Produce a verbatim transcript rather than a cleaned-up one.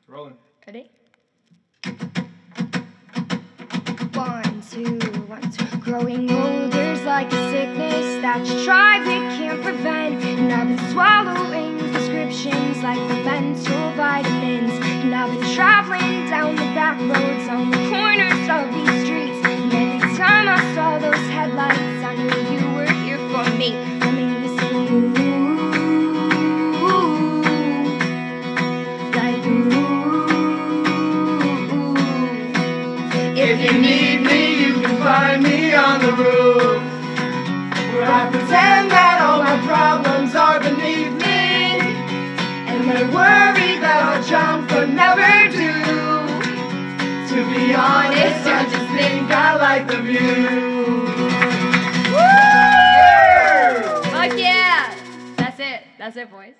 Rolling. Ready? One, two, one, two. Growing older's like a sickness that you try but can't prevent. And I've been swallowing prescriptions like the mental vitamins. And I've been traveling down the back roads on the corners of these streets. And every time I saw those headlights, I knew you were here for me. Let me listen to you. Like ooh. If you need me, you can find me on the roof, where I pretend that all my problems are beneath me, and they worry that I'll jump but never do. To be honest, I just think I like the view. Fuck yeah! That's it. That's it, boys.